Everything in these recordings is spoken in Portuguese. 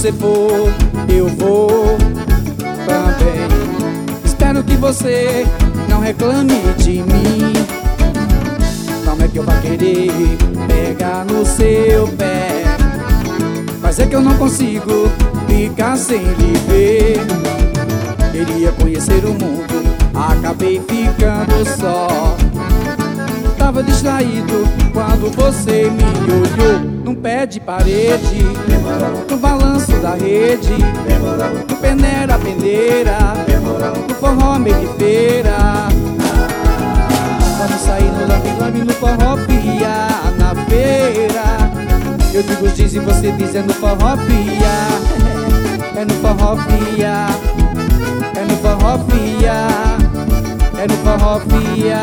você for, eu vou também. Espero que você não reclame de mim. Não é que eu vá querer pegar no seu pé, mas é que eu não consigo ficar sem lhe ver. Queria conhecer o mundo, acabei ficando só. Tava distraído quando você me olhou. Num pé de parede, no balanço da rede, no peneira, pendeira, no forró meio de feira. Vamos sair no lambe-lambe, no forró pia, na feira. Eu digo diz e você diz é no forró pia. É no forró pia, é no forró pia, é no forró pia.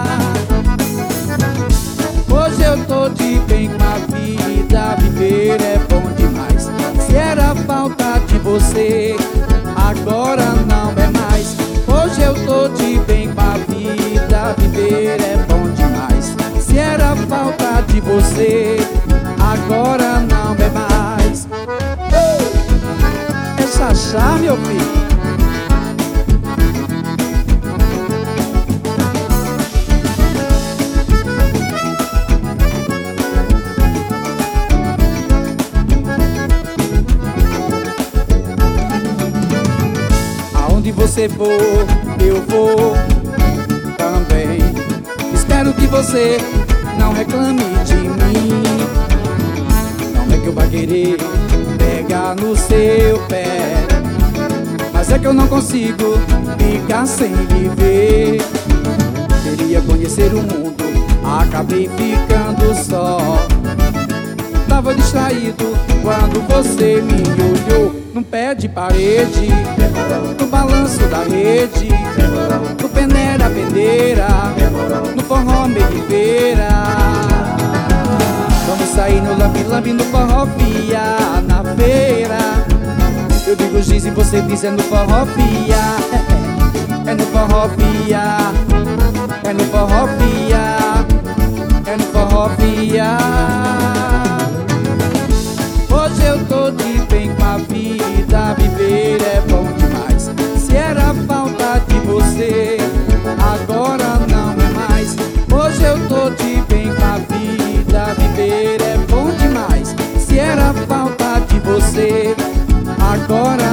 Hoje eu tô de bem com a vida, viver é bom demais. Se era falta de você, agora não é mais. Hoje eu tô de bem com a vida, viver é bom demais. Se era falta de você, agora não é mais. É Xaxá, meu filho. Aonde você for, eu vou também. Espero que você não reclame de mim. Não é que eu vá querer pegar no seu pé, mas é que eu não consigo ficar sem lhe ver. Queria conhecer o mundo, acabei ficando só. Tava distraído quando você me olhou. Num pé de parede, no balanço da rede, no peneira, pendeira, no forró meio de feira. Vamos sair no lambe-lambe, no forró pia, na feira. Eu digo giz e você diz é no forró pia. É no forró pia, é no forró pia, é no forró pia. Hoje eu tô de bem com a vida, viver é bom demais. Se era falta de você, agora não é mais. Hoje eu tô de bem com a vida, viver é bom demais. Se era falta de você, agora